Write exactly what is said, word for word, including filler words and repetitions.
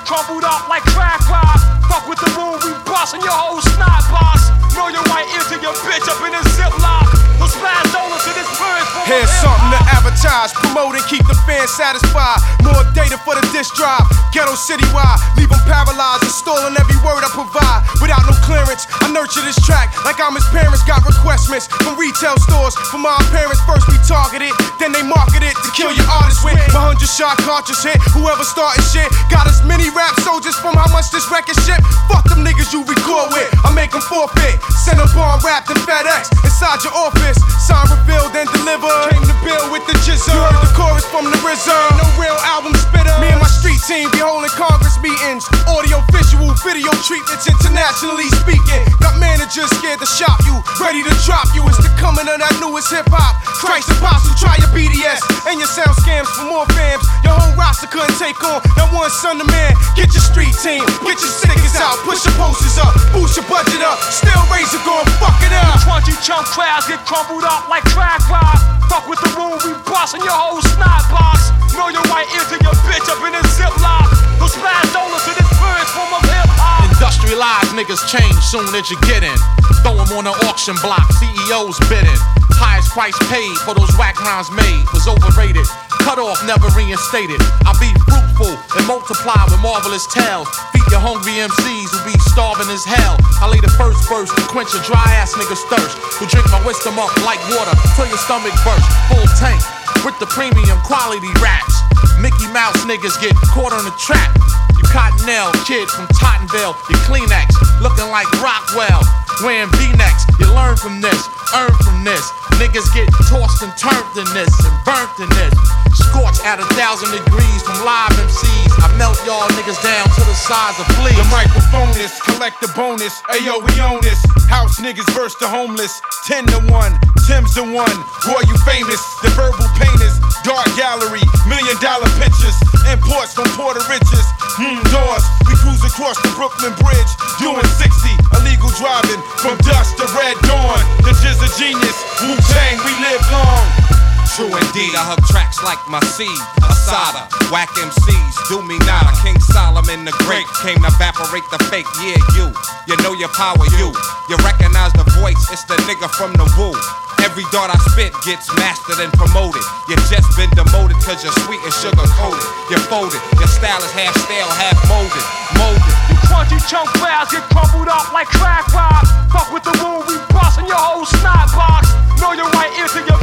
get crumbled up like crack rock. Fuck with the rule, we bustin' your whole snot box. Know your right ear to your bitch up in a ziplock. We'll smash dollars to this purge. Here's something to advertise, promote and keep the fans satisfied. More data for the disc drive, ghetto citywide. Leave them paralyzed, installing every word I provide. Without no clearance, I nurture this track like I'm his parents. Got request lists from retail stores. From our parents, first we targeted, then they market it to kill your artist with. My hundred shot cartridge hit, whoever started shit. Got as many rap soldiers from how much this record ship. Fuck them niggas you record with, I make them forfeit. Send a bomb wrapped in FedEx inside your office. Sign revealed and delivered. Came to bill with the jizzle. You heard the chorus from the R Z A. No real album spitter. Me and my street team be holding Congress meetings. Audio, visual, video treatments, internationally speaking. Got managers scared to shop you, ready to drop you. It's the coming of that newest hip hop. Christ apostle, try your B D S and your sound scams for more fams. Your whole roster couldn't take on that one son of man. Get your street team, get your stickers out, push your posters up, boost your budget up. Still Razor gon' fuck it up. Twenty chunk crowds get crumbled up like crack rock. Fuck with the rule, we bustin' your whole snot box. Know your right ear to your bitch up in a ziplock. We'll smash dollars to this purge form of hip hop. Industrialized niggas change soon as you get in. Throw 'em on the auction block, C E Os bidding. Highest price paid for those whack rhymes made was overrated. Cut off, never reinstated. I'll be fruitful and multiply with marvelous tales. Feed your hungry M Cs who be starving as hell. I lay the first verse to quench a dry ass nigga's thirst. Who drink my wisdom up like water till your stomach burst. Full tank with the premium quality raps. Mickey Mouse niggas get caught on the trap. You Cottonelle kid from Tottenville, you Kleenex looking like Rockwell. Wearing V-necks, you learn from this, earn from this. Niggas get tossed and turned in this and burnt in this. Scorched at a thousand degrees from live M Cs. I melt y'all niggas down to the size of fleas. The microphone is, collect the bonus. Ayo, we own this. House niggas versus the homeless. Ten to one, Tim's the one. Boy, you famous. The verbal painters, dark gallery, million dollar pictures. Imports from Puerto Riches. Hmm, doors. We cruise across the Brooklyn Bridge, doing sixty. Illegal driving from dusk to red dawn. The Jizz a genius. Wu-Tang, we live long. True indeed, I hug tracks like my seed, Asada. Whack M Cs, do me nada. King Solomon the Great came to evaporate the fake. Yeah, you, you know your power, you. You recognize the voice, it's the nigga from the woo. Every dart I spit gets mastered and promoted. You just been demoted cause you're sweet and sugar coated. You're folded, your style is half stale, half molded. Molded. You crunchy chunk crowds get crumbled up like crack rock. Fuck with the rule, we bustin' your whole snot box. Know your right ear to your